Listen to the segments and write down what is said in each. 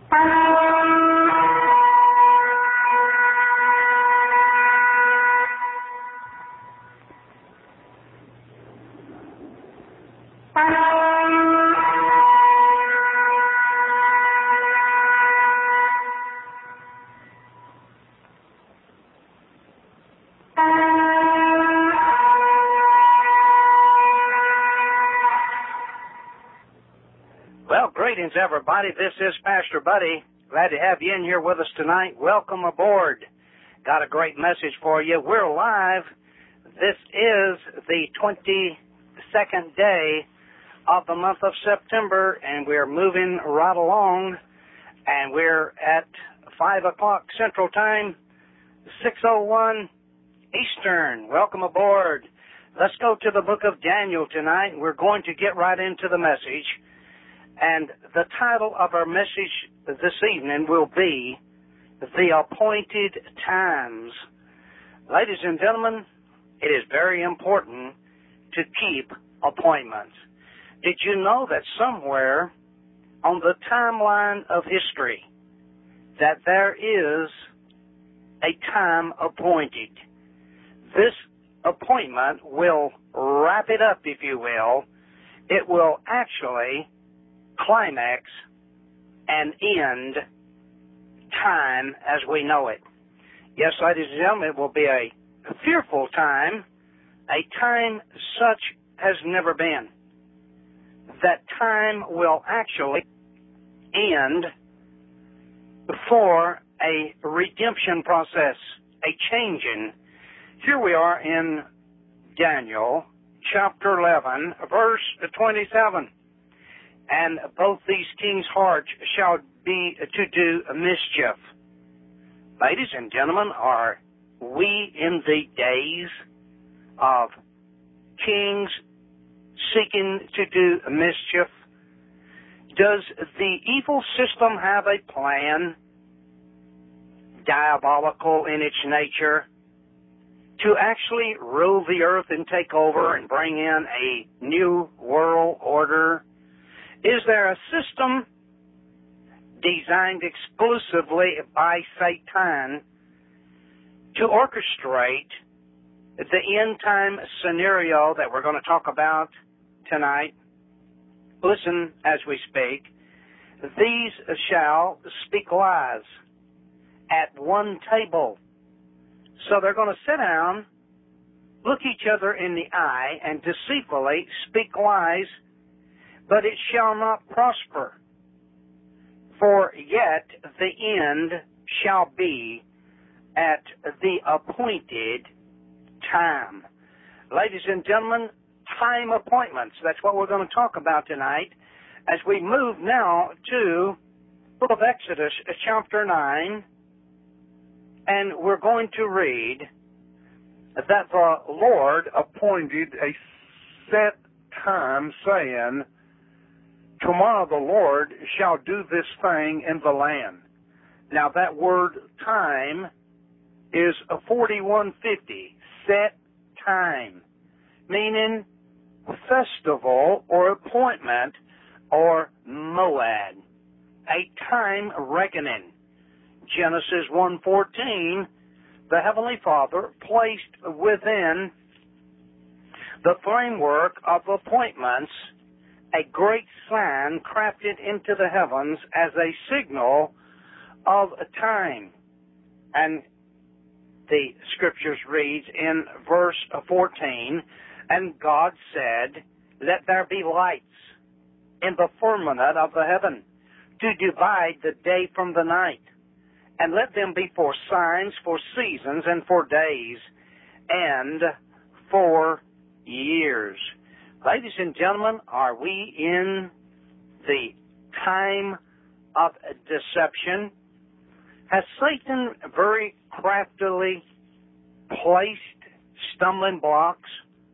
Well, greetings, everybody. This is Pastor Buddy. Glad to have you in here with us tonight. Welcome aboard. Got a great message for you. We're live. This is the 22nd day of the month of September, and we're moving right along, and we're at 5 o'clock Central Time, 6:01 Eastern. Welcome aboard. Let's go to the book of Daniel tonight. We're going to get right into the message. And the title of our message this evening will be The Appointed Times. Ladies and gentlemen, it is very important to keep appointments. Did you know that somewhere on the timeline of history that there is a time appointed? This appointment will wrap it up, if you will. It will actually climax and end time as we know it. Yes, ladies and gentlemen, it will be a fearful time, a time such has never been. That time will actually end for a redemption process, a changing. Here we are in Daniel chapter 11, verse 27. And both these kings' hearts shall be to do mischief. Ladies and gentlemen, are we in the days of kings seeking to do mischief? Does the evil system have a plan, diabolical in its nature, to actually rule the earth and take over and bring in a new world order? Is there a system designed exclusively by Satan to orchestrate the end-time scenario that we're going to talk about tonight? Listen as we speak. These shall speak lies at one table. So they're going to sit down, look each other in the eye, and deceitfully speak lies, but it shall not prosper. For yet the end shall be at the appointed time. Ladies and gentlemen, time appointments. That's what we're going to talk about tonight as we move now to the book of Exodus, chapter 9, and we're going to read that the Lord appointed a set time, saying, tomorrow the Lord shall do this thing in the land. Now that word time is a 4150, set time, meaning festival or appointment or moed, a time reckoning. Genesis 1:14, the Heavenly Father placed within the framework of appointments a great sign crafted into the heavens as a signal of time. And the scriptures reads in verse 14, and God said, let there be lights in the firmament of the heaven to divide the day from the night, and let them be for signs, for seasons, and for days, and for years. Ladies and gentlemen, are we in the time of deception? Has Satan very craftily placed stumbling blocks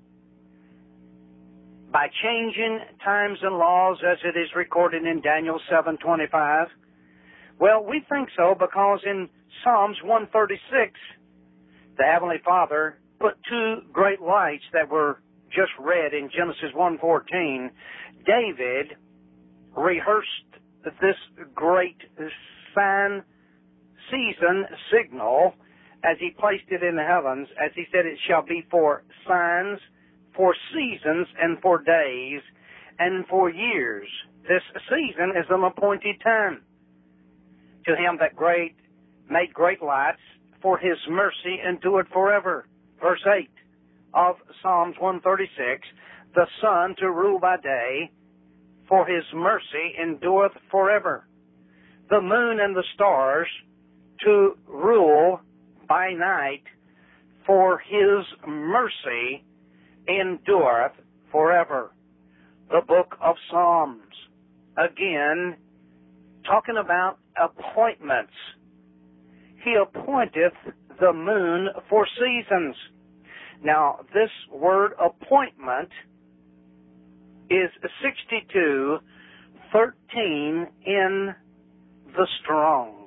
by changing times and laws as it is recorded in Daniel 7:25? Well, we think so because in Psalms 136, the Heavenly Father put two great lights that were just read in Genesis 1:14. David rehearsed this great sign, season, signal, as he placed it in the heavens, as he said, it shall be for signs, for seasons, and for days, and for years. This season is an appointed time. To him that made great lights, for his mercy endureth forever. Verse 8 of Psalms 136, the sun to rule by day, for his mercy endureth forever. The moon and the stars to rule by night, for his mercy endureth forever. The book of Psalms, again, talking about appointments. He appointeth the moon for seasons. Now, this word appointment is 62:13 in the Strong's.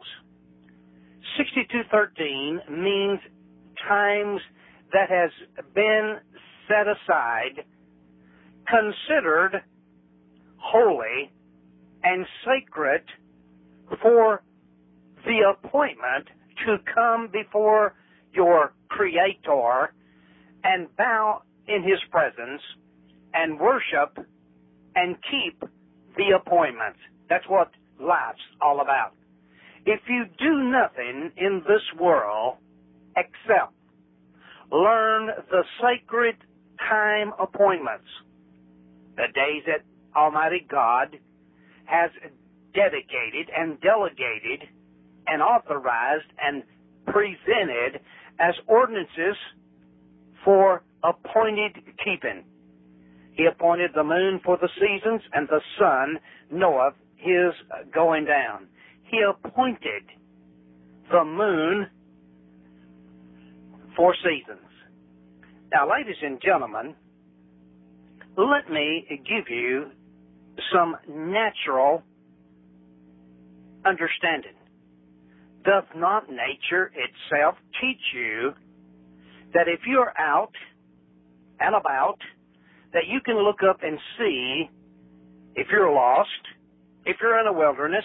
62:13 means times that has been set aside, considered holy and sacred for the appointment to come before your Creator and bow in His presence and worship and keep the appointment. That's what life's all about. If you do nothing in this world except learn the sacred time appointments, the days that Almighty God has dedicated and delegated and authorized and presented as ordinances for appointed keeping. He appointed the moon for the seasons, and the sun knoweth his going down. He appointed the moon for seasons. Now, ladies and gentlemen, let me give you some natural understanding. Doth not nature itself teach you that if you're out and about, that you can look up and see if you're lost, if you're in a wilderness,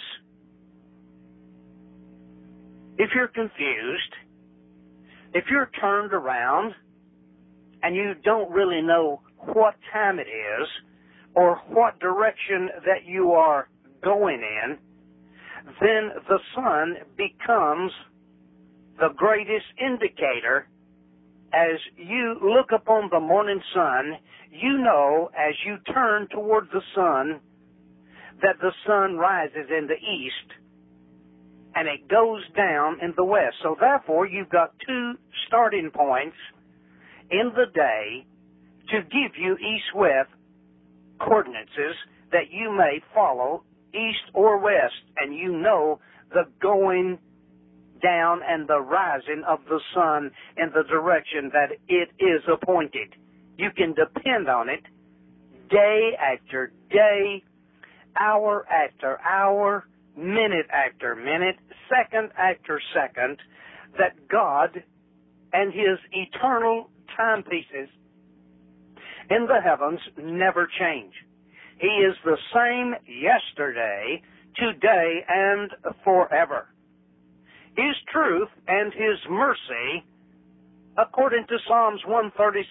if you're confused, if you're turned around and you don't really know what time it is or what direction that you are going in, then the sun becomes the greatest indicator. As you look upon the morning sun, you know as you turn toward the sun that the sun rises in the east and it goes down in the west. So therefore, you've got two starting points in the day to give you east-west coordinates that you may follow east or west, and you know the going down and the rising of the sun in the direction that it is appointed. You can depend on it day after day, hour after hour, minute after minute, second after second, that God and His eternal timepieces in the heavens never change. He is the same yesterday, today, and forever. His truth and His mercy, according to Psalms 136,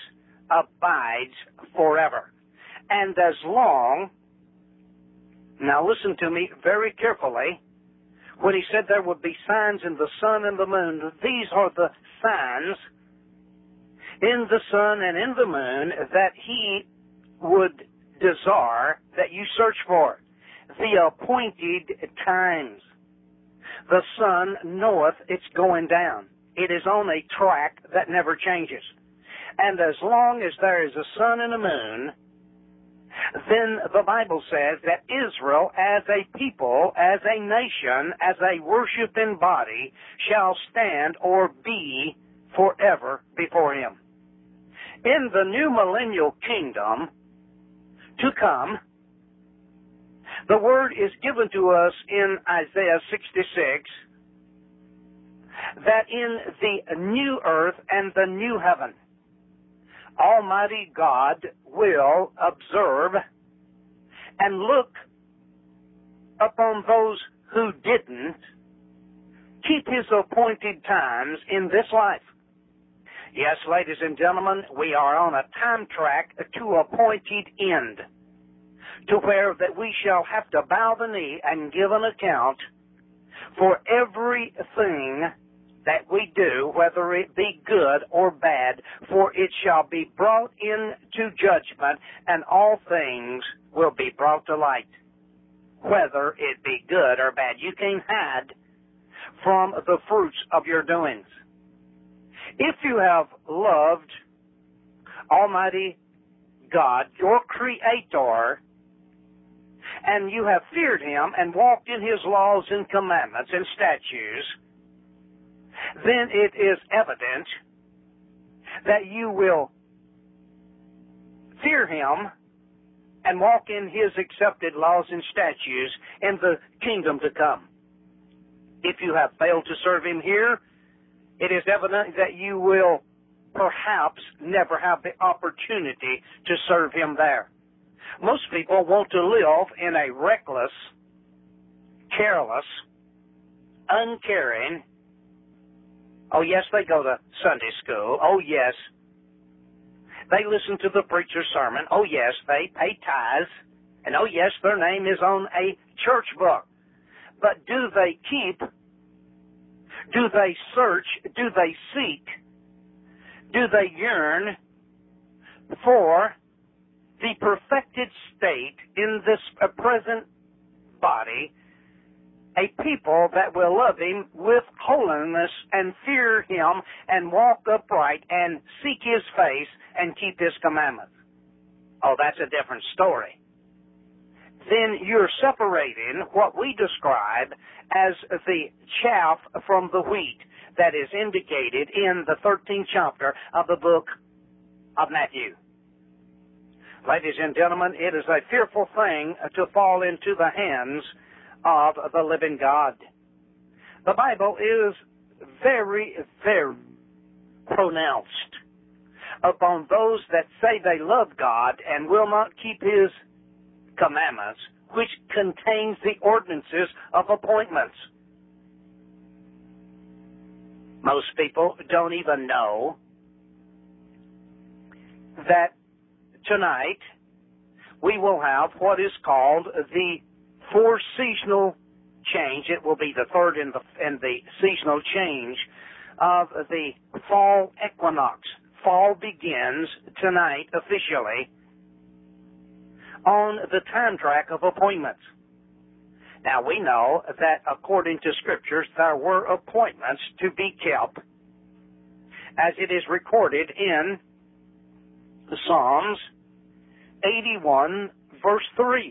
abides forever. And as long, now listen to me very carefully, when He said there would be signs in the sun and the moon, these are the signs in the sun and in the moon that He would desire that you search for. The appointed times. The sun knoweth it's going down. It is on a track that never changes. And as long as there is a sun and a moon, then the Bible says that Israel as a people, as a nation, as a worshiping body, shall stand or be forever before Him. In the new millennial kingdom to come, the word is given to us in Isaiah 66 that in the new earth and the new heaven, Almighty God will observe and look upon those who didn't keep his appointed times in this life. Yes, ladies and gentlemen, we are on a time track to appointed end, to where that we shall have to bow the knee and give an account for everything that we do, whether it be good or bad, for it shall be brought into judgment, and all things will be brought to light, whether it be good or bad. You can't hide from the fruits of your doings. If you have loved Almighty God, your Creator, and you have feared Him and walked in His laws and commandments and statutes, then it is evident that you will fear Him and walk in His accepted laws and statutes in the kingdom to come. If you have failed to serve Him here, it is evident that you will perhaps never have the opportunity to serve Him there. Most people want to live in a reckless, careless, uncaring, oh yes, they go to Sunday school, oh yes, they listen to the preacher's sermon, oh yes, they pay tithes, and oh yes, their name is on a church book. But do they keep, do they search, do they seek, do they yearn for the perfected state in this present body, a people that will love Him with holiness and fear Him and walk upright and seek His face and keep His commandments? Oh, that's a different story. Then you're separating what we describe as the chaff from the wheat that is indicated in the 13th chapter of the book of Matthew. Ladies and gentlemen, it is a fearful thing to fall into the hands of the living God. The Bible is very, very pronounced upon those that say they love God and will not keep His commandments, which contains the ordinances of appointments. Most people don't even know that tonight we will have what is called the four seasonal change. It will be the third in the seasonal change of the fall equinox. Fall begins tonight officially on the time track of appointments. Now we know that according to Scriptures there were appointments to be kept, as it is recorded in Psalms 81 verse 3.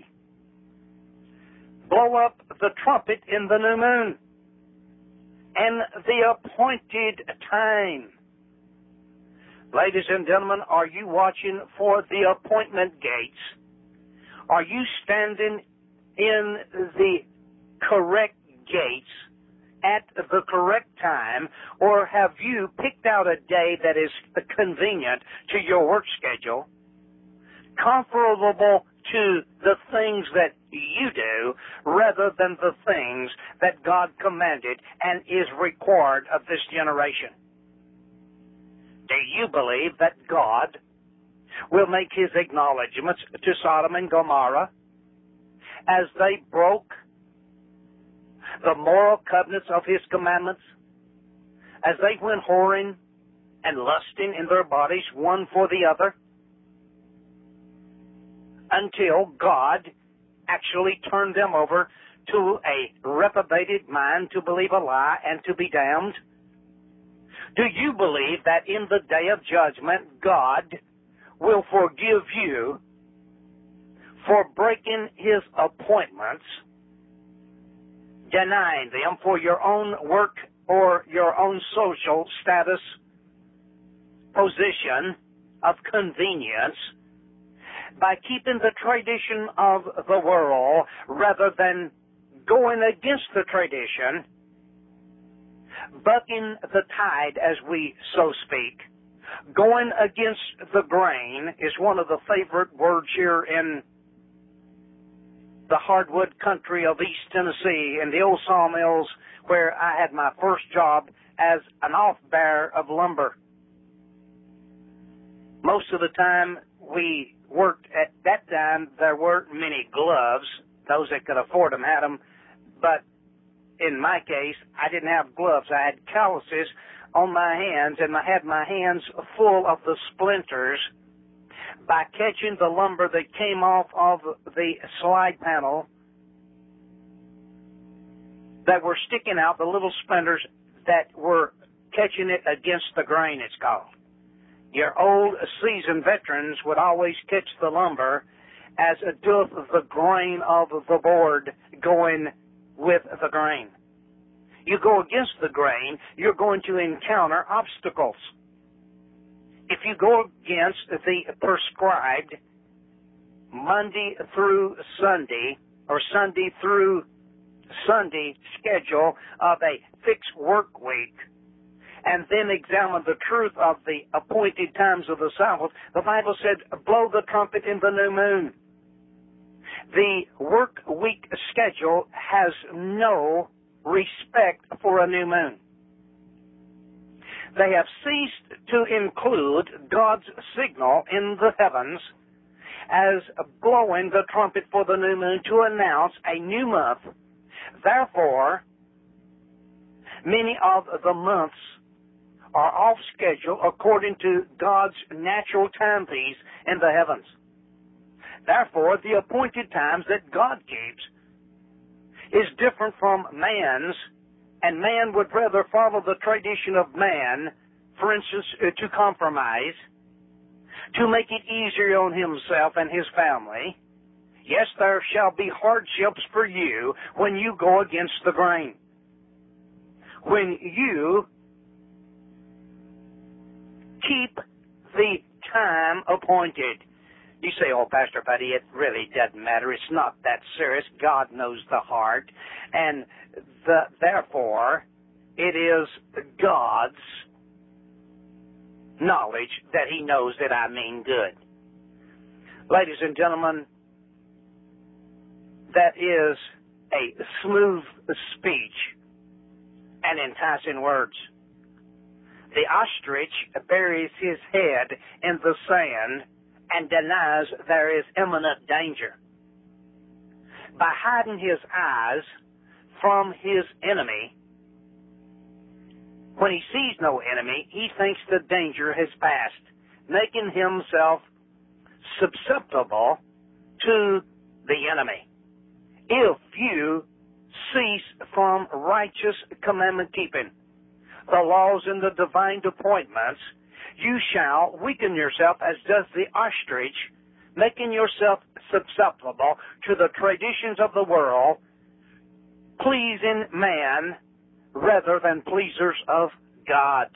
Blow up the trumpet in the new moon and the appointed time. Ladies and gentlemen, are you watching for the appointment gates? Are you standing in the correct gates at the correct time, or have you picked out a day that is convenient to your work schedule, comparable to the things that you do, rather than the things that God commanded and is required of this generation? Do you believe that God will make His acknowledgments to Sodom and Gomorrah as they broke the moral covenants of His commandments, as they went whoring and lusting in their bodies one for the other, until God actually turned them over to a reprobated mind to believe a lie and to be damned? Do you believe that in the day of judgment, God will forgive you for breaking His appointments, denying them for your own work or your own social status, position of convenience, by keeping the tradition of the world rather than going against the tradition, bucking the tide, as we so speak? Going against the grain is one of the favorite words here in the hardwood country of East Tennessee and the old sawmills where I had my first job as an off-bearer of lumber. Most of the time we worked at that time, there weren't many gloves. Those that could afford them had them. But in my case, I didn't have gloves. I had calluses on my hands, and I had my hands full of the splinters by catching the lumber that came off of the slide panel that were sticking out, the little splinters that were catching it against the grain, it's called. Your old seasoned veterans would always catch the lumber as it doth the grain of the board going with the grain. You go against the grain, you're going to encounter obstacles. If you go against the prescribed Monday through Sunday or Sunday through Sunday schedule of a fixed work week, and then examine the truth of the appointed times of the Sabbath, the Bible said, blow the trumpet in the new moon. The work week schedule has no respect for a new moon. They have ceased to include God's signal in the heavens as blowing the trumpet for the new moon to announce a new month. Therefore, many of the months are off schedule according to God's natural timepiece in the heavens. Therefore, the appointed times that God keeps is different from man's, and man would rather follow the tradition of man, for instance, to compromise, to make it easier on himself and his family. Yes, there shall be hardships for you when you go against the grain. When you keep the time appointed. You say, oh, Pastor Buddy, it really doesn't matter. It's not that serious. God knows the heart. And therefore, it is God's knowledge that He knows that I mean good. Ladies and gentlemen, that is a smooth speech and enticing words. The ostrich buries his head in the sand and denies there is imminent danger. By hiding his eyes from his enemy, when he sees no enemy, he thinks the danger has passed, making himself susceptible to the enemy. If you cease from righteous commandment keeping, the laws and the divine appointments, you shall weaken yourself as does the ostrich, making yourself susceptible to the traditions of the world, pleasing man rather than pleasers of God.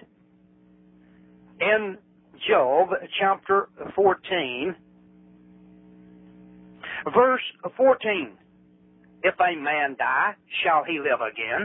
In Job chapter 14, verse 14, if a man die, shall he live again?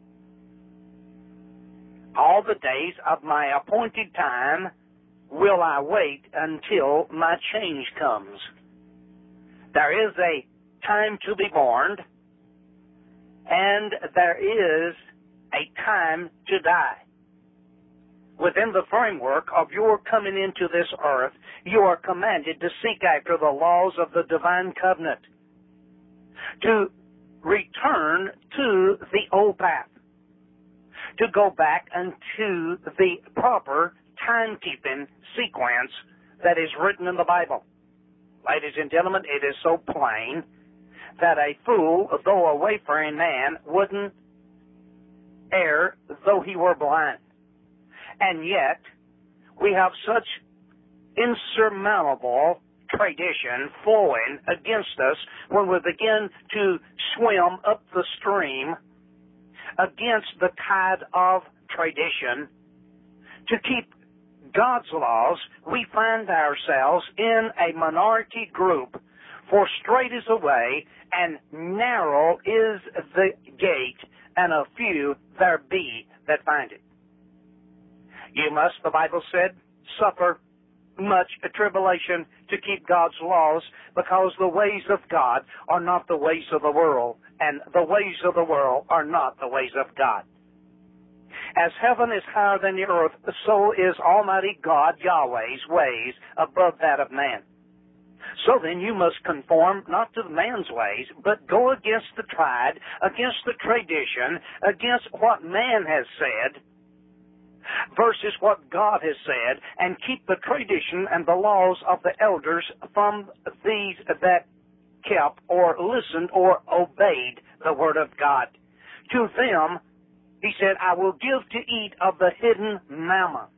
All the days of my appointed time will I wait until my change comes. There is a time to be born, and there is a time to die. Within the framework of your coming into this earth, you are commanded to seek after the laws of the divine covenant, to return to the old path, to go back into the proper timekeeping sequence that is written in the Bible. Ladies and gentlemen, it is so plain that a fool, though a wayfaring man, wouldn't err though he were blind. And yet, we have such insurmountable tradition flowing against us when we begin to swim up the stream against the tide of tradition. To keep God's laws, we find ourselves in a minority group, for straight is the way, and narrow is the gate, and a few there be that find it. You must, the Bible said, suffer much tribulation to keep God's laws, because the ways of God are not the ways of the world, and the ways of the world are not the ways of God. As heaven is higher than the earth, so is Almighty God, Yahweh's ways above that of man. So then you must conform not to man's ways, but go against the tide, against the tradition, against what man has said, versus what God has said, and keep the tradition and the laws of the elders from these that kept or listened or obeyed the word of God. To them, he said, I will give to eat of the hidden manna,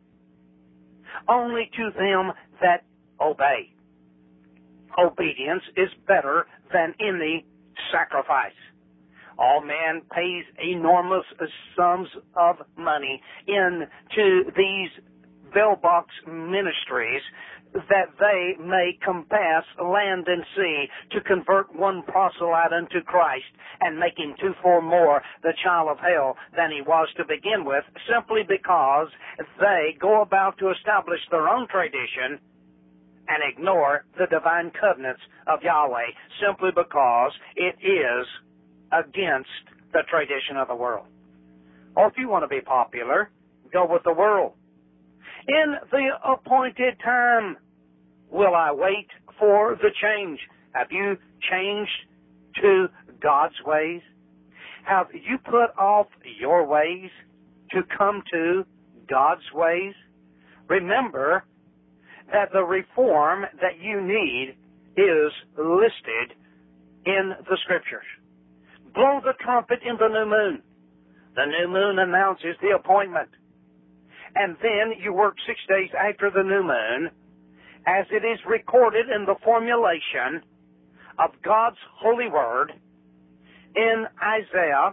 only to them that obey. Obedience is better than any sacrifice. All man pays enormous sums of money into these bellbox ministries that they may compass land and sea to convert one proselyte unto Christ and make him twofold more the child of hell than he was to begin with, simply because they go about to establish their own tradition and ignore the divine covenants of Yahweh, simply because it is against the tradition of the world. Or if you want to be popular, go with the world. In the appointed time will I wait for the change. Have you changed to God's ways? Have you put off your ways to come to God's ways? Remember that the reform that you need is listed in the Scriptures. Blow the trumpet in the new moon. The new moon announces the appointment. And then you work 6 days after the new moon, as it is recorded in the formulation of God's holy word in Isaiah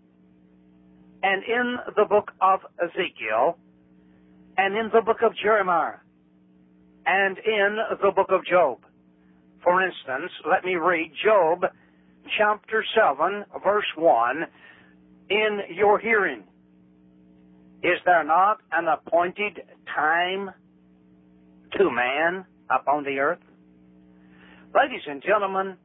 and in the book of Ezekiel and in the book of Jeremiah and in the book of Job. For instance, let me read Job chapter 7, verse 1, in your hearing. Is there not an appointed time to man upon the earth? Ladies and gentlemen,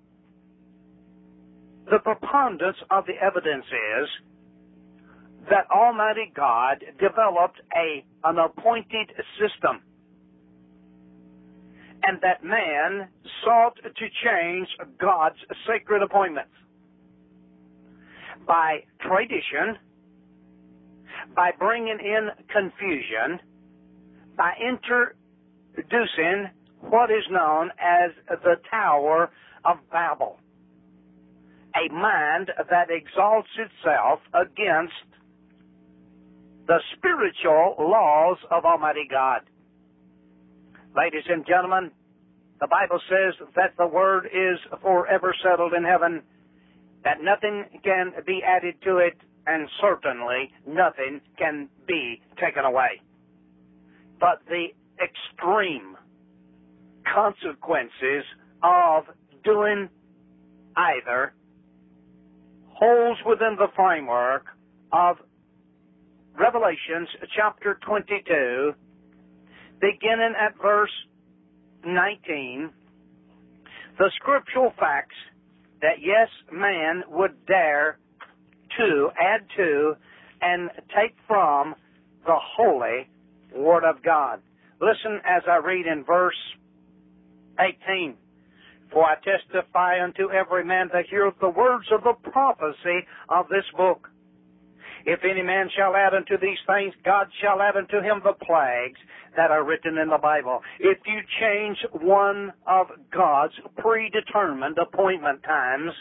the preponderance of the evidence is that Almighty God developed an appointed system, and that man sought to change God's sacred appointments by tradition, by bringing in confusion, by introducing what is known as the Tower of Babel, a mind that exalts itself against the spiritual laws of Almighty God. Ladies and gentlemen, the Bible says that the Word is forever settled in heaven, that nothing can be added to it, and certainly nothing can be taken away. But the extreme consequences of doing either holds within the framework of Revelations chapter 22, beginning at verse 19, the scriptural facts that yes, man would dare to add to and take from the holy Word of God. Listen as I read in verse 18. For I testify unto every man that heareth the words of the prophecy of this book. If any man shall add unto these things, God shall add unto him the plagues that are written in the Bible. If you change one of God's predetermined appointment times,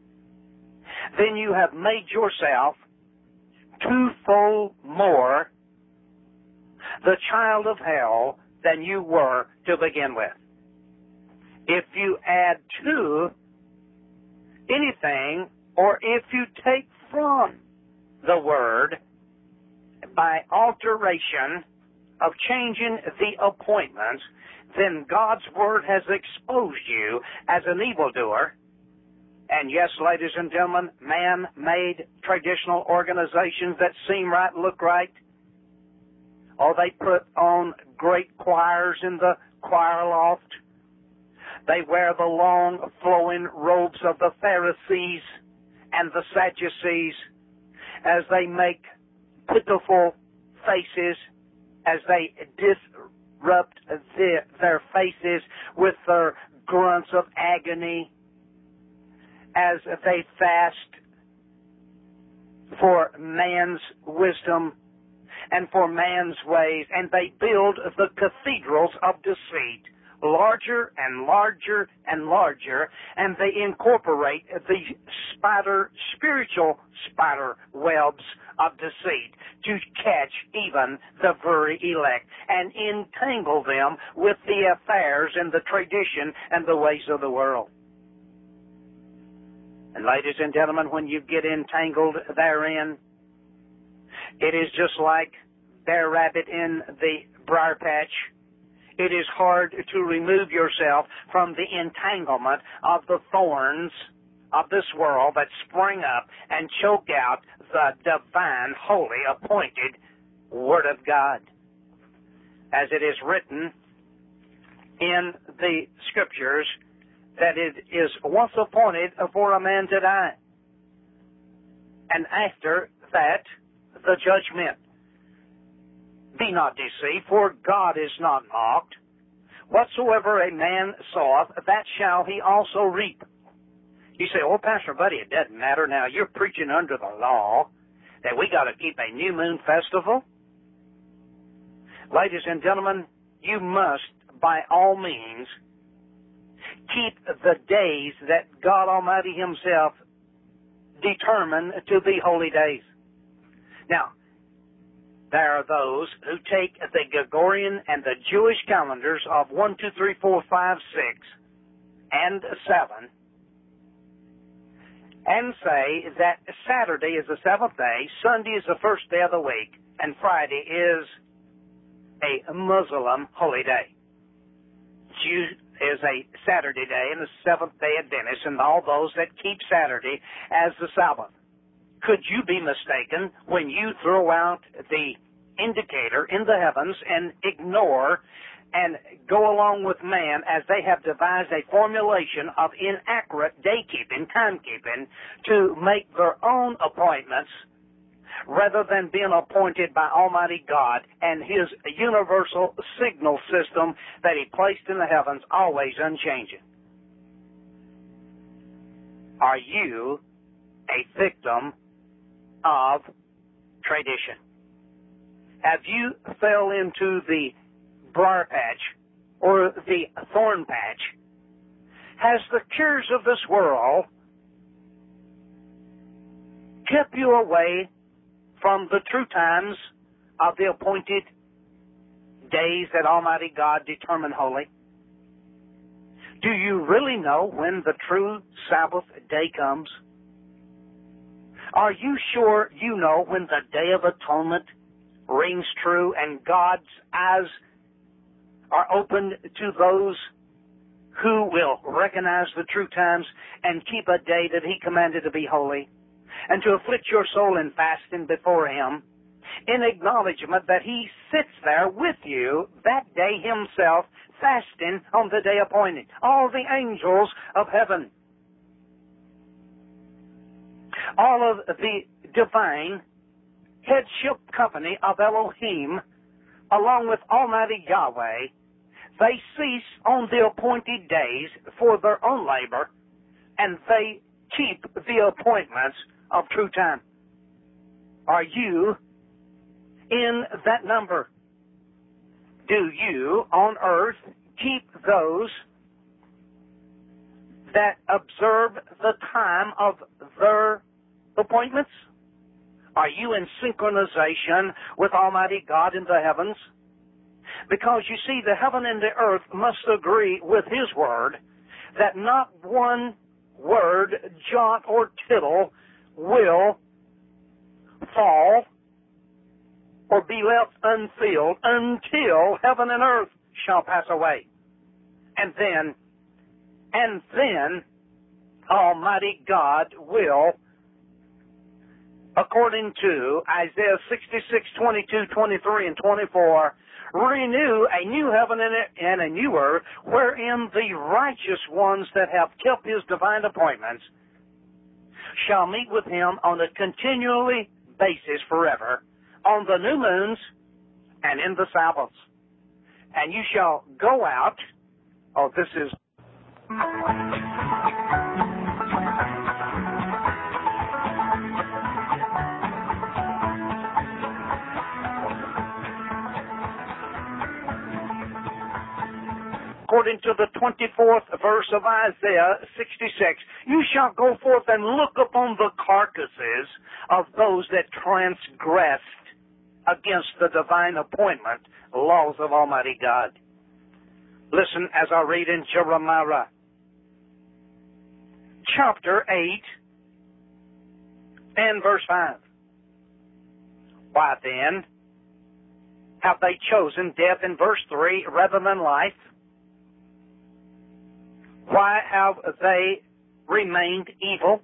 then you have made yourself twofold more the child of hell than you were to begin with. If you add to anything, or if you take from the Word by alteration of changing the appointments, then God's Word has exposed you as an evildoer. And yes, ladies and gentlemen, man-made traditional organizations that seem right, look right, or they put on great choirs in the choir loft. They wear the long flowing robes of the Pharisees and the Sadducees as they make pitiful faces, as they disrupt their faces with their grunts of agony, as they fast for man's wisdom and for man's ways, and they build the cathedrals of deceit, larger and larger and larger, and they incorporate the spiritual spider webs of deceit to catch even the very elect and entangle them with the affairs and the tradition and the ways of the world. And ladies and gentlemen, when you get entangled therein, it is just like Bear Rabbit in the briar patch. It is hard to remove yourself from the entanglement of the thorns of this world that spring up and choke out the divine, holy, appointed Word of God. As it is written in the Scriptures, that it is once appointed for a man to die, and after that the judgment. Be not deceived, for God is not mocked. Whatsoever a man soweth, that shall he also reap. You say, oh, Pastor Buddy, it doesn't matter now. You're preaching under the law that we got to keep a new moon festival. Ladies and gentlemen, you must, by all means, keep the days that God Almighty Himself determined to be holy days. Now, there are those who take the Gregorian and the Jewish calendars of 1, 2, 3, 4, 5, 6, and 7, and say that Saturday is the seventh day, Sunday is the first day of the week, and Friday is a Muslim holy day. Jew is a Saturday day and the seventh-day Adventist, and all those that keep Saturday as the Sabbath. Could you be mistaken when you throw out the indicator in the heavens and ignore and go along with man as they have devised a formulation of inaccurate day-keeping, time-keeping, to make their own appointments rather than being appointed by Almighty God and His universal signal system that He placed in the heavens, always unchanging? Are you a victim of tradition? Have you fell into the briar patch or the thorn patch? Has the cares of this world kept you away from the true times of the appointed days that Almighty God determined holy? Do you really know when the true Sabbath day comes? Are you sure you know when the Day of Atonement rings true and God's eyes are opened to those who will recognize the true times and keep a day that He commanded to be holy, and to afflict your soul in fasting before Him, in acknowledgement that He sits there with you that day Himself, fasting on the day appointed, all the angels of heaven, all of the divine headship company of Elohim, along with Almighty Yahweh, they cease on the appointed days for their own labor, and they keep the appointments of true time. Are you in that number? Do you on earth keep those that observe the time of their appointments? Are you in synchronization with Almighty God in the heavens? Because you see, the heaven and the earth must agree with His word that not one word, jot, or tittle will fall or be left unfilled until heaven and earth shall pass away. And then Almighty God will according to Isaiah 66, 22, 23, and 24, renew a new heaven and a new earth, wherein the righteous ones that have kept his divine appointments shall meet with him on a continually basis forever, on the new moons and in the Sabbaths. And you shall go out. Oh, this is... According to the 24th verse of Isaiah 66, you shall go forth and look upon the carcasses of those that transgressed against the divine appointment, laws of Almighty God. Listen as I read in Jeremiah, chapter 8 and verse 5. Why then have they chosen death in verse 3 rather than life? Why have they remained evil?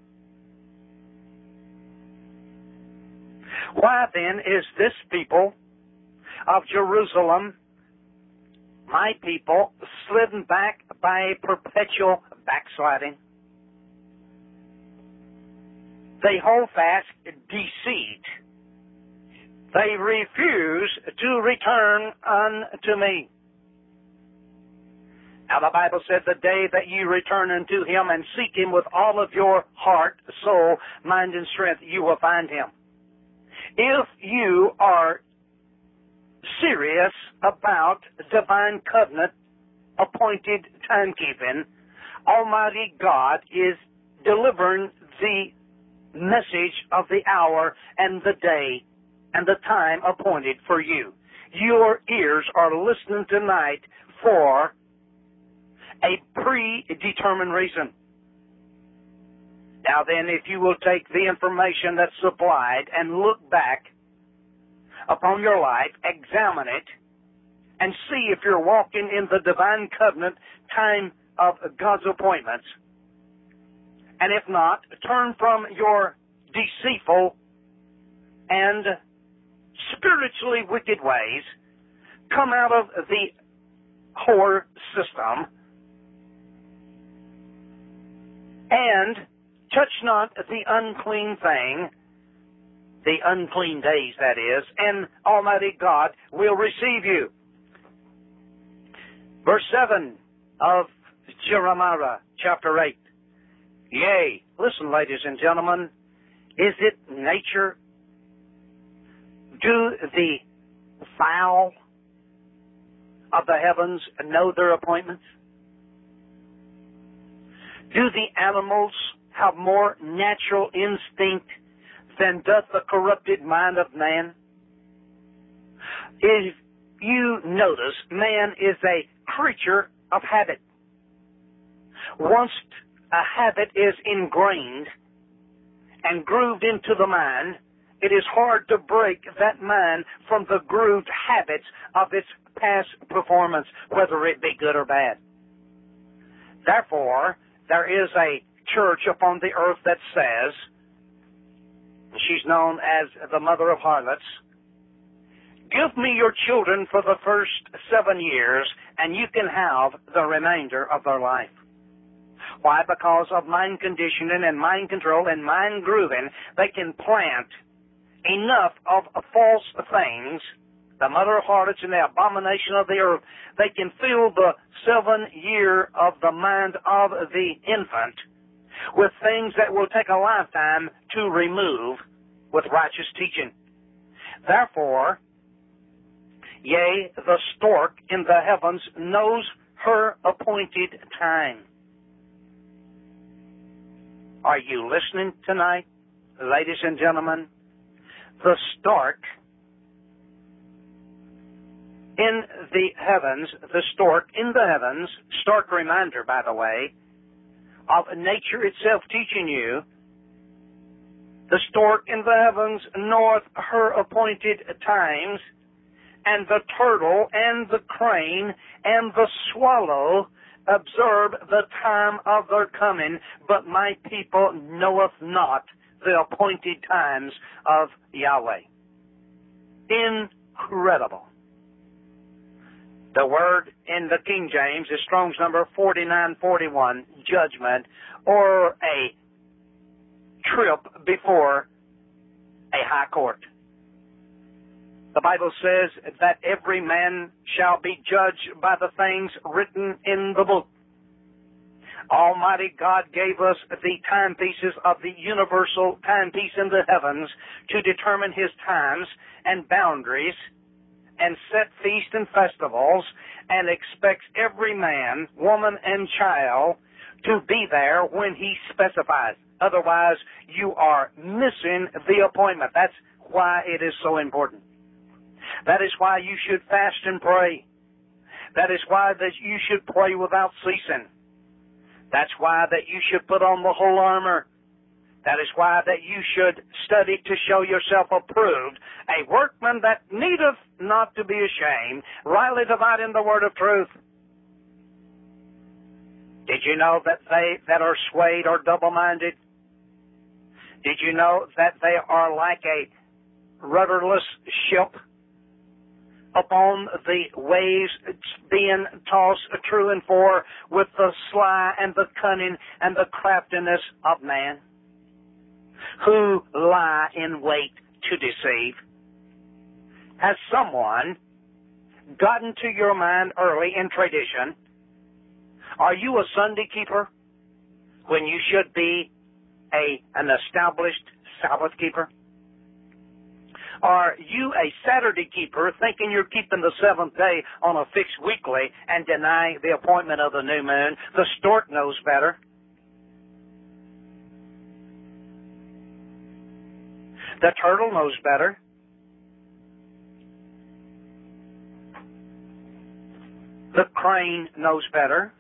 Why then is this people of Jerusalem, my people, slidden back by a perpetual backsliding? They hold fast deceit. They refuse to return unto me. Now the Bible said, the day that you return unto him and seek him with all of your heart, soul, mind, and strength, you will find him. If you are serious about divine covenant appointed timekeeping, Almighty God is delivering the message of the hour and the day and the time appointed for you. Your ears are listening tonight for a predetermined reason. Now then, if you will take the information that's supplied and look back upon your life, examine it, and see if you're walking in the divine covenant time of God's appointments. And if not, turn from your deceitful and spiritually wicked ways, come out of the whore system, and touch not the unclean thing, the unclean days, that is, and Almighty God will receive you. Verse 7 of Jeremiah, chapter 8. Yea, listen, ladies and gentlemen, is it nature? Do the fowl of the heavens know their appointments? Do the animals have more natural instinct than doth the corrupted mind of man? If you notice, man is a creature of habit. Once a habit is ingrained and grooved into the mind, it is hard to break that mind from the grooved habits of its past performance, whether it be good or bad. Therefore, there is a church upon the earth that says, she's known as the mother of harlots, give me your children for the first 7 years, and you can have the remainder of their life. Why? Because of mind conditioning and mind control and mind grooving, they can plant enough of false things, the mother of harlots and the abomination of the earth. They can fill the 7 year of the mind of the infant with things that will take a lifetime to remove with righteous teaching. Therefore, yea, the stork in the heavens knows her appointed time. Are you listening tonight, ladies and gentlemen? The stork in the heavens, the stork in the heavens, stark reminder, by the way, of nature itself teaching you, the stork in the heavens knoweth her appointed times, and the turtle and the crane and the swallow observe the time of their coming, but my people knoweth not the appointed times of Yahweh. Incredible. The word in the King James is Strong's number 4941, judgment, or a trip before a high court. The Bible says that every man shall be judged by the things written in the book. Almighty God gave us the timepieces of the universal timepiece in the heavens to determine His times and boundaries and set feasts and festivals, and expects every man, woman, and child to be there when He specifies. Otherwise, you are missing the appointment. That's why it is so important. That is why you should fast and pray. That is why that you should pray without ceasing. That's why that you should put on the whole armor. That is why that you should study to show yourself approved, a workman that needeth not to be ashamed, rightly dividing the word of truth. Did you know that they that are swayed are double-minded? Did you know that they are like a rudderless ship upon the waves being tossed to and fro with the sly and the cunning and the craftiness of man, who lie in wait to deceive? Has someone gotten to your mind early in tradition? Are you a Sunday keeper when you should be an established Sabbath keeper? Are you a Saturday keeper thinking you're keeping the seventh day on a fixed weekly and denying the appointment of the new moon? The stork knows better. The turtle knows better. The crane knows better.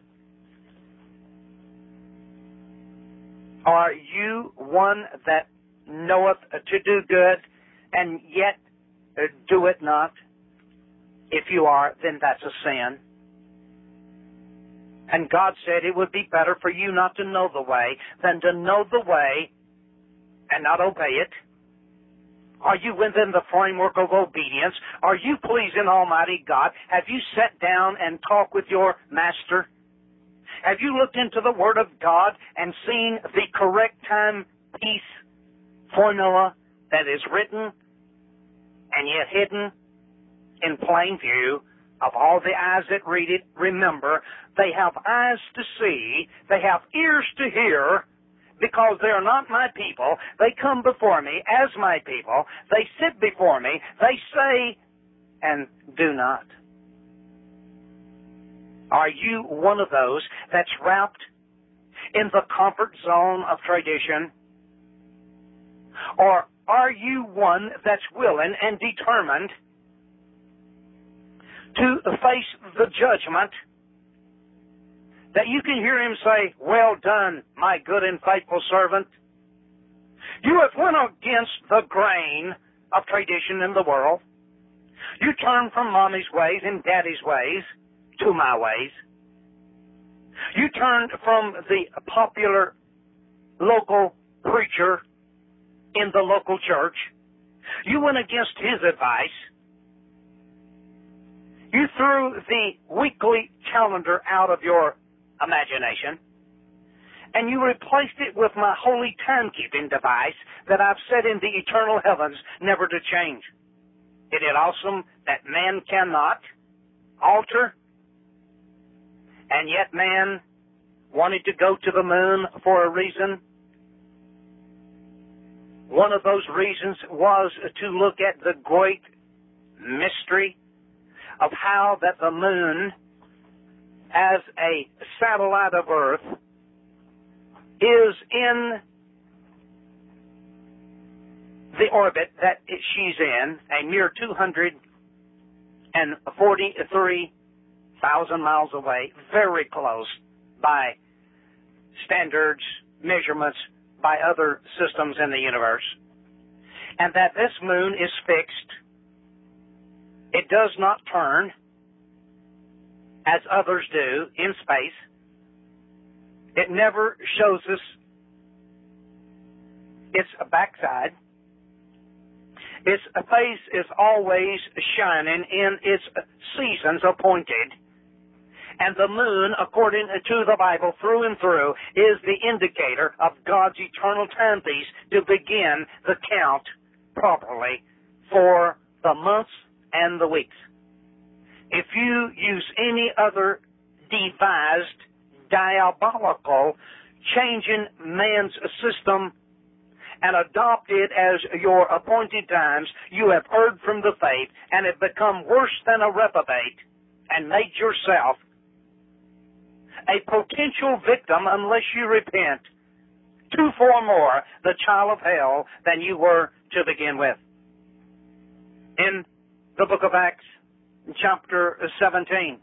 Are you one that knoweth to do good and yet do it not? If you are, then that's a sin. And God said it would be better for you not to know the way than to know the way and not obey it. Are you within the framework of obedience? Are you pleasing Almighty God? Have you sat down and talked with your Master? Have you looked into the Word of God and seen the correct timepiece formula that is written and yet hidden in plain view of all the eyes that read it? Remember, they have eyes to see, they have ears to hear, because they are not my people. They come before me as my people. They sit before me. They say and do not. Are you one of those that's wrapped in the comfort zone of tradition? Or are you one that's willing and determined to face the judgment that you can hear Him say, "Well done, my good and faithful servant"? You have went against the grain of tradition in the world. You turned from mommy's ways and daddy's ways to my ways. You turned from the popular local preacher in the local church. You went against his advice. You threw the weekly calendar out of your imagination, and you replaced it with my holy timekeeping device that I've set in the eternal heavens, never to change. Isn't it awesome that man cannot alter? And yet man wanted to go to the moon for a reason. One of those reasons was to look at the great mystery of how that the moon, as a satellite of Earth, is in the orbit that she's in, a mere 243,000 miles away, very close by standards, measurements, by other systems in the universe. And that this moon is fixed. It does not turn as others do in space. It never shows us its backside. Its face is always shining in its seasons appointed. And the moon, according to the Bible, through and through, is the indicator of God's eternal timepiece to begin the count properly for the months and the weeks. If you use any other devised, diabolical, changing man's system and adopt it as your appointed times, you have erred from the faith and have become worse than a reprobate and made yourself a potential victim unless you repent, 2-4 more the child of hell than you were to begin with. In the book of Acts, chapter 17,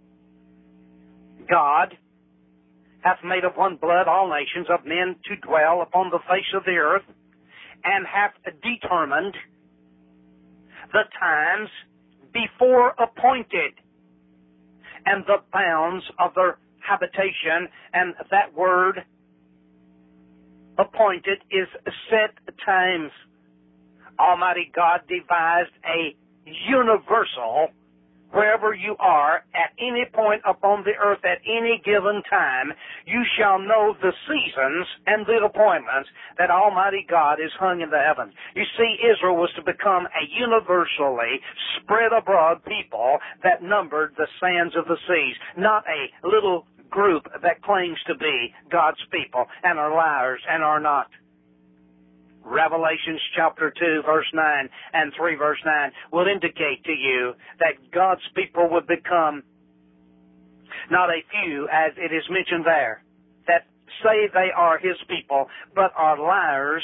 God hath made of one blood all nations of men to dwell upon the face of the earth, and hath determined the times before appointed, and the bounds of their habitation. And that word appointed is set times. Almighty God devised a universal, wherever you are, at any point upon the earth, at any given time, you shall know the seasons and the appointments that Almighty God is hung in the heavens. You see, Israel was to become a universally spread abroad people that numbered the sands of the seas, not a little group that claims to be God's people and are liars and are not. Revelations chapter 2, verse 9 and 3, verse 9 will indicate to you that God's people would become not a few, as it is mentioned there, that say they are His people, but are liars,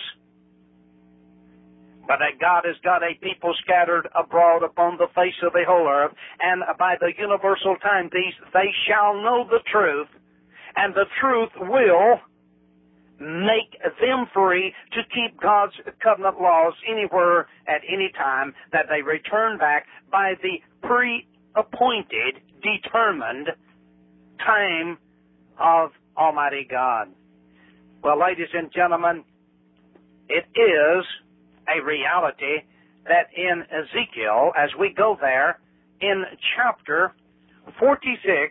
but that God has got a people scattered abroad upon the face of the whole earth, and by the universal timepiece they shall know the truth, and the truth will make them free to keep God's covenant laws anywhere at any time, that they return back by the pre-appointed, determined time of Almighty God. Well, ladies and gentlemen, it is a reality that in Ezekiel, as we go there, in chapter 46,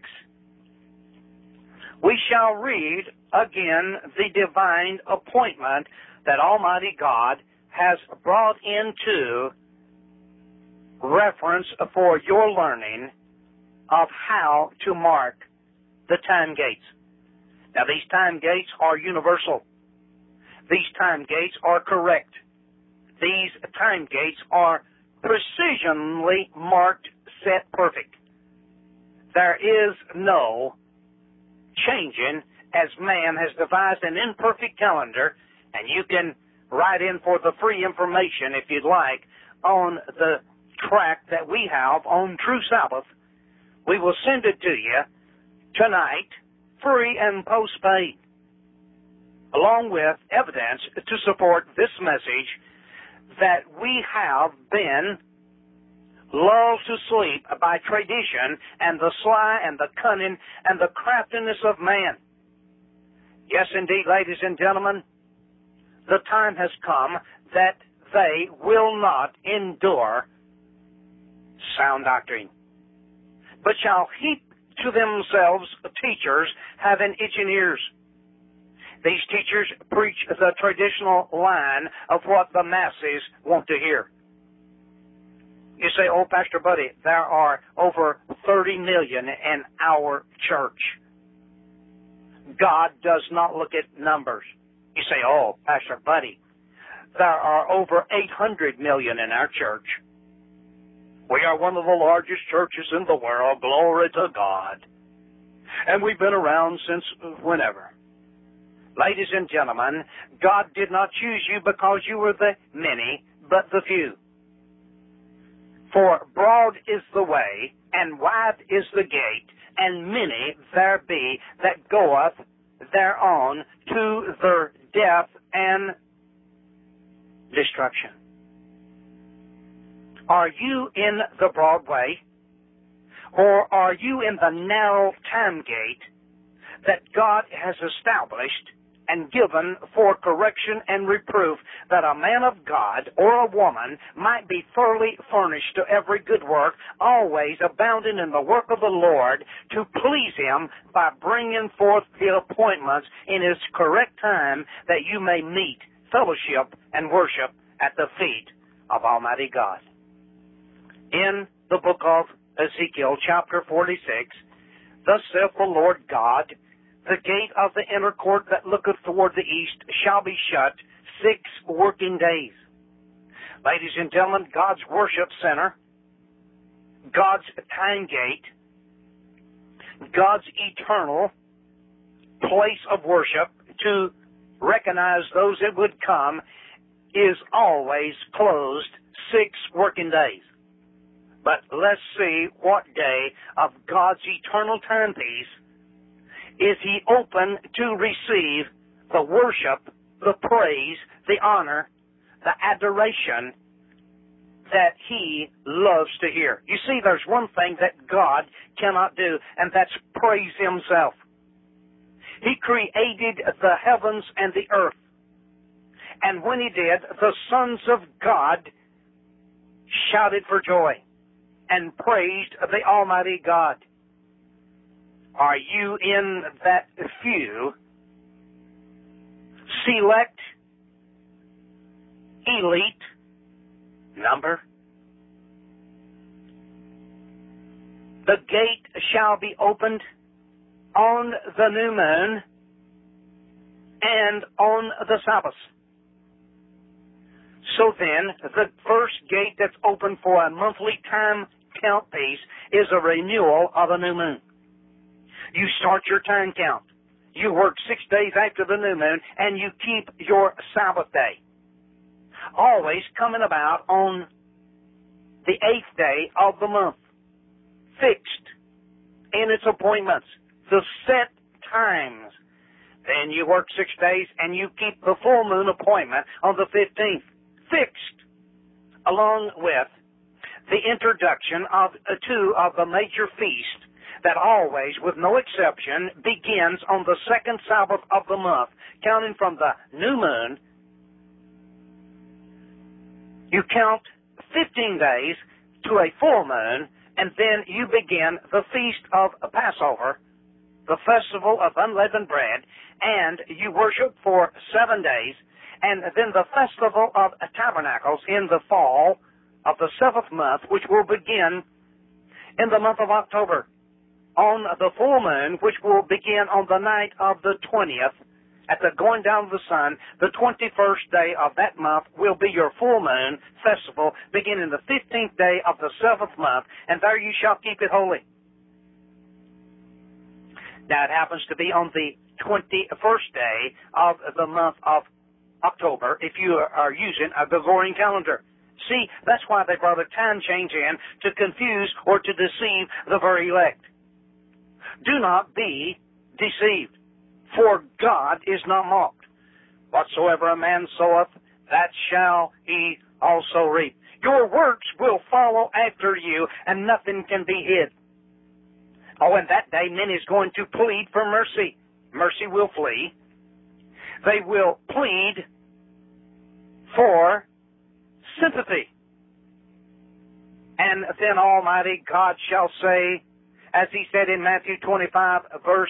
we shall read again the divine appointment that Almighty God has brought into reference for your learning of how to mark the time gates. Now, these time gates are universal. These time gates are correct. These time gates are precisionally marked, set perfect. There is no changing, as man has devised an imperfect calendar, and you can write in for the free information, if you'd like, on the tract that we have on True Sabbath. We will send it to you tonight, free and postpaid, along with evidence to support this message that we have been lulled to sleep by tradition and the sly and the cunning and the craftiness of man. Yes, indeed, ladies and gentlemen, the time has come that they will not endure sound doctrine, but shall heap to themselves teachers having itching ears. These teachers preach the traditional line of what the masses want to hear. You say, oh, Pastor Buddy, there are over 30 million in our church. God does not look at numbers. You say, oh, Pastor Buddy, there are over 800 million in our church. We are one of the largest churches in the world, glory to God. And we've been around since whenever. Ladies and gentlemen, God did not choose you because you were the many, but the few. For broad is the way, and wide is the gate, and many there be that goeth thereon to their death and destruction. Are you in the broad way, or are you in the narrow time gate that God has established and given for correction and reproof, that a man of God or a woman might be thoroughly furnished to every good work, always abounding in the work of the Lord, to please Him by bringing forth the appointments in His correct time, that you may meet, fellowship, and worship at the feet of Almighty God. In the book of Ezekiel, chapter 46, thus saith the Lord God, the gate of the inner court that looketh toward the east shall be shut 6 working days. Ladies and gentlemen, God's worship center, God's time gate, God's eternal place of worship to recognize those that would come is always closed 6 working days. But let's see what day of God's eternal timepiece is He open to receive the worship, the praise, the honor, the adoration that He loves to hear. You see, there's one thing that God cannot do, and that's praise Himself. He created the heavens and the earth. And when He did, the sons of God shouted for joy and praised the Almighty God. Are you in that few, select, elite number? The gate shall be opened on the new moon and on the Sabbath. So then, the first gate that's open for a monthly time count piece is a renewal of a new moon. You start your time count. You work 6 days after the new moon, and you keep your Sabbath day. Always coming about on the 8th day of the month. Fixed in its appointments. The set times. Then you work 6 days, and you keep the full moon appointment on the 15th. Fixed, along with the introduction of 2 of the major feasts that always, with no exception, begins on the 2nd Sabbath of the month, counting from the new moon. You count 15 days to a full moon, and then you begin the feast of Passover, the festival of unleavened bread, and you worship for 7 days. And then the Festival of Tabernacles in the fall of the 7th month, which will begin in the month of October. On the full moon, which will begin on the night of the 20th, at the going down of the sun, the 21st day of that month will be your full moon festival, beginning the 15th day of the 7th month, and there you shall keep it holy. Now, it happens to be on the 21st day of the month of October, if you are using a Gregorian calendar. See, that's why they brought a time change in, to confuse or to deceive the very elect. Do not be deceived, for God is not mocked. Whatsoever a man soweth, that shall he also reap. Your works will follow after you, and nothing can be hid. Oh, and that day men is going to plead for mercy. Mercy will flee. They will plead for sympathy. And then Almighty God shall say, as He said in Matthew 25, verse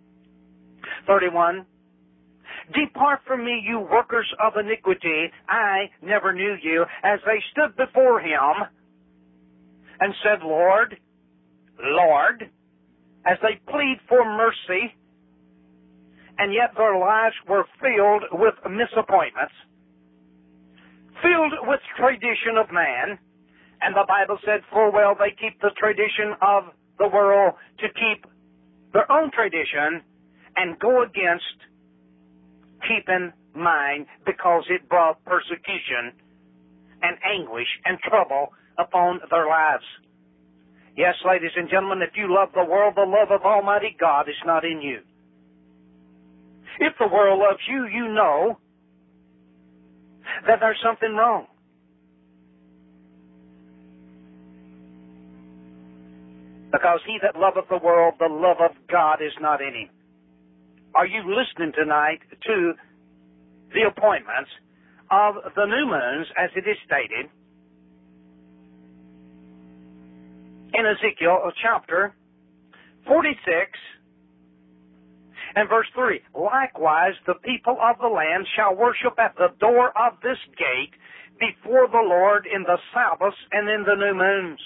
31, Depart from me, you workers of iniquity, I never knew you, as they stood before Him and said, Lord, Lord, as they plead for mercy, and yet their lives were filled with misappointments, filled with tradition of man, and the Bible said full well they keep the tradition of the world to keep their own tradition and go against keeping mine, because it brought persecution and anguish and trouble upon their lives. Yes, ladies and gentlemen, if you love the world, the love of Almighty God is not in you. If the world loves you, you know that there's something wrong. Because he that loveth the world, the love of God is not in him. Are you listening tonight to the appointments of the new moons as it is stated in Ezekiel chapter 46 and verse 3? Likewise, the people of the land shall worship at the door of this gate before the Lord in the Sabbaths and in the new moons.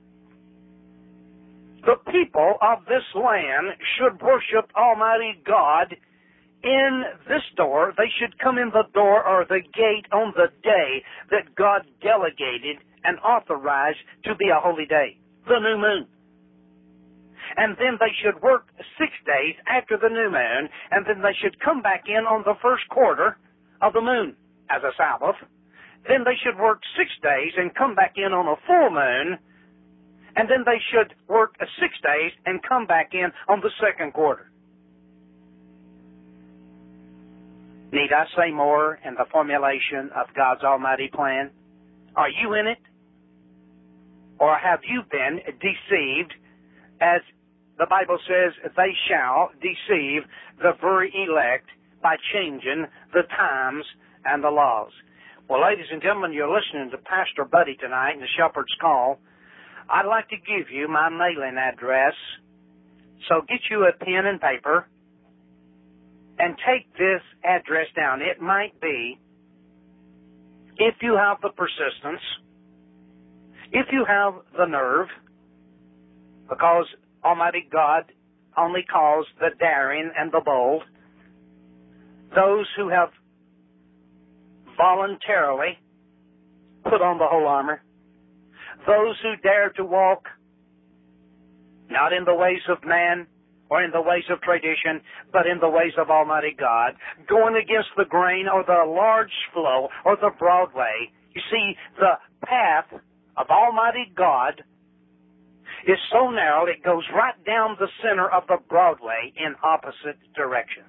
The people of this land should worship Almighty God in this door. They should come in the door or the gate on the day that God delegated and authorized to be a holy day, the new moon. And then they should work 6 days after the new moon, and then they should come back in on the first quarter of the moon as a Sabbath. Then they should work 6 days and come back in on a full moon, and then they should work 6 days and come back in on the second quarter. Need I say more in the formulation of God's almighty plan? Are you in it? Or have you been deceived, as the Bible says they shall deceive the very elect by changing the times and the laws? Well, ladies and gentlemen, you're listening to Pastor Buddy tonight in the Shepherd's Call. I'd like to give you my mailing address, so get you a pen and paper and take this address down. It might be, if you have the persistence, if you have the nerve, because Almighty God only calls the daring and the bold, those who have voluntarily put on the whole armor, those who dare to walk not in the ways of man or in the ways of tradition, but in the ways of Almighty God, going against the grain or the large flow or the broad way. You see, the path of Almighty God is so narrow it goes right down the center of the Broadway in opposite directions.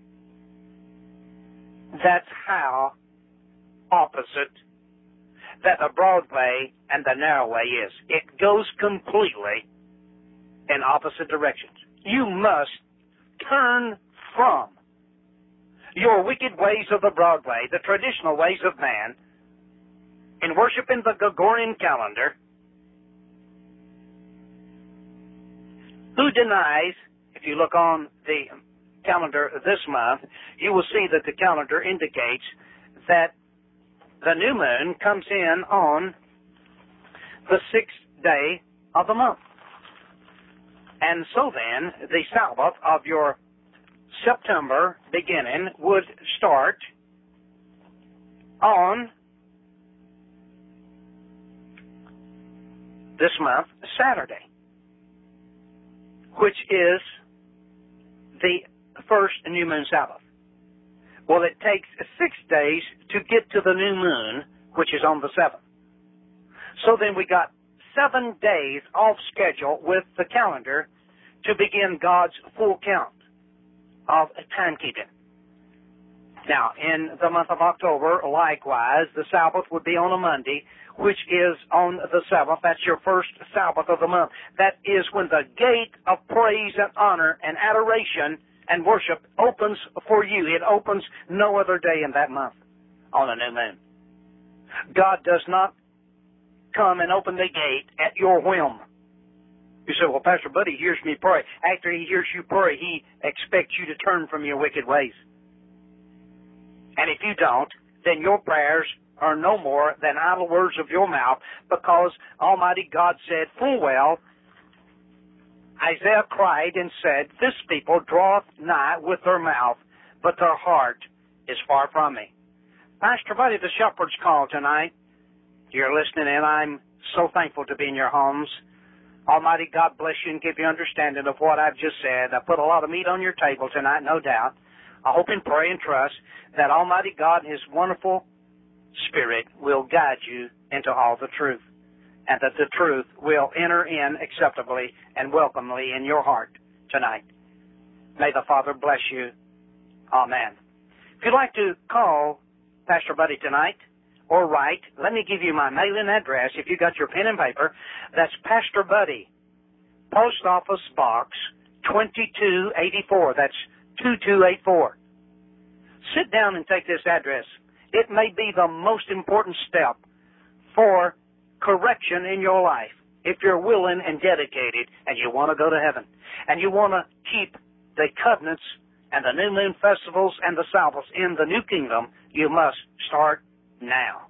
That's how opposite that the Broadway and the narrow way is. It goes completely in opposite directions. You must turn from your wicked ways of the Broadway, the traditional ways of man, in worshiping the Gregorian calendar. Who denies, if you look on the calendar this month, you will see that the calendar indicates that the new moon comes in on the 6th day of the month. And so then, the Sabbath of your September beginning would start on this month, Saturday, which is the first new moon Sabbath. Well, it takes 6 days to get to the new moon, which is on the 7th. So then we got 7 days off schedule with the calendar to begin God's full count of timekeeping. Now, in the month of October, likewise, the Sabbath would be on a Monday, which is on the 7th. That's your first Sabbath of the month. That is when the gate of praise and honor and adoration and worship opens for you. It opens no other day in that month on a new moon. God does not come and open the gate at your whim. You say, well, Pastor Buddy hears me pray. After he hears you pray, he expects you to turn from your wicked ways. And if you don't, then your prayers are no more than idle words of your mouth, because Almighty God said full well, Isaiah cried and said, this people draweth nigh with their mouth, but their heart is far from me. Pastor Buddy, the Shepherd's Call tonight. You're listening, and I'm so thankful to be in your homes. Almighty God bless you and give you understanding of what I've just said. I put a lot of meat on your table tonight, no doubt. I hope and pray and trust that Almighty God and His wonderful Spirit will guide you into all the truth, and that the truth will enter in acceptably and welcomely in your heart tonight. May the Father bless you. Amen. If you'd like to call Pastor Buddy tonight or write, let me give you my mailing address. If you got your pen and paper, that's Pastor Buddy, Post Office Box 2284. That's 2284. Sit down and take this address. It may be the most important step for correction in your life if you're willing and dedicated and you want to go to heaven and you want to keep the covenants and the new moon festivals and the Sabbaths in the new kingdom. You must start now.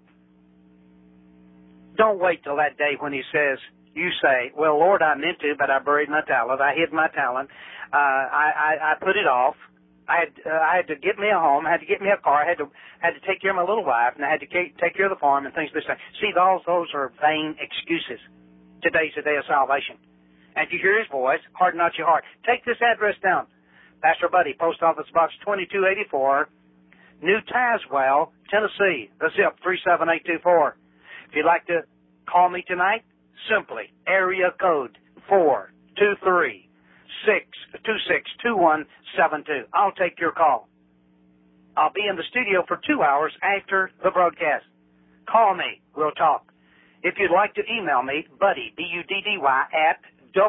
Don't wait till that day when you say, well, Lord, I meant to, but I buried my talent. I hid my talent. I put it off. I had to get me a home. I had to get me a car. I had to take care of my little wife, and I had to take care of the farm and things like that. See, those are vain excuses. Today's the day of salvation. And if you hear his voice, harden not your heart. Take this address down. Pastor Buddy, Post Office Box 2284, New Tazewell, Tennessee. The zip 37824. If you'd like to call me tonight, simply area code 423-626-2172. I'll take your call. I'll be in the studio for 2 hours after the broadcast. Call me. We'll talk. If you'd like to email me, Buddy, B-U-D-D-Y, at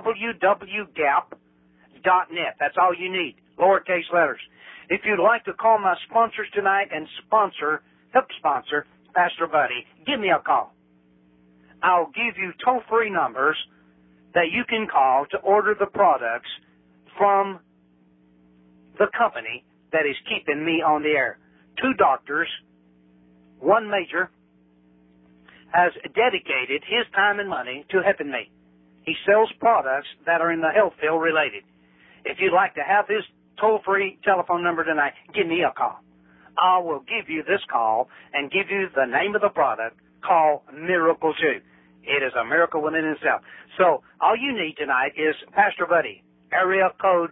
www.gap.net. That's all you need. Lowercase letters. If you'd like to call my sponsors tonight and help sponsor Pastor Buddy, give me a call. I'll give you toll-free numbers that you can call to order the products from the company that is keeping me on the air. 2 doctors, 1 major, has dedicated his time and money to helping me. He sells products that are in the health field related. If you'd like to have his toll-free telephone number tonight, give me a call. I will give you this call and give you the name of the product called Miracle 2. It is a miracle within itself. So all you need tonight is Pastor Buddy, area code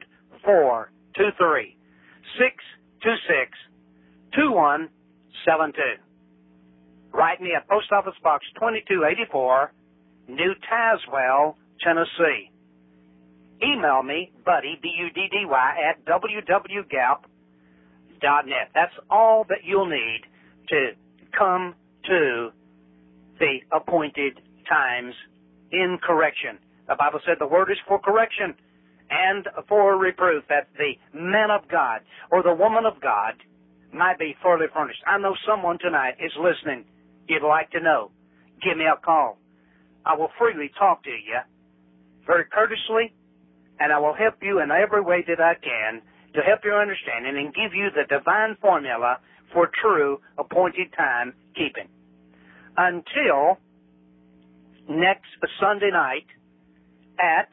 423-626-2172. Write me at Post Office Box 2284, New Tazewell, Tennessee. Email me, Buddy, B-U-D-D-Y, at www.gap.net. That's all that you'll need to come to the appointed times in correction. The Bible said the word is for correction and for reproof, that the man of God or the woman of God might be thoroughly furnished. I know someone tonight is listening. You'd like to know. Give me a call. I will freely talk to you, very courteously, and I will help you in every way that I can to help your understanding and give you the divine formula for true appointed time keeping. Until next Sunday night at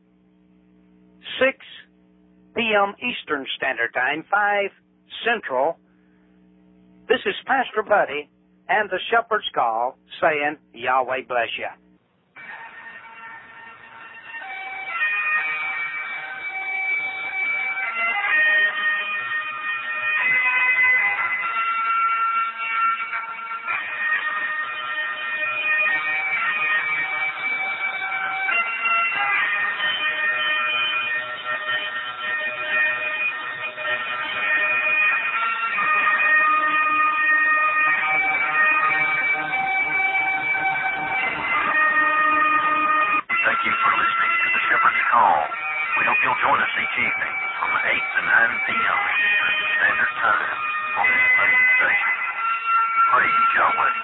6 p.m. Eastern Standard Time, 5 Central, this is Pastor Buddy and the Shepherd's Call saying, Yahweh bless you. Evenings from 8 to 9 p.m. Eastern Standard Time on this station. Praise Yahweh.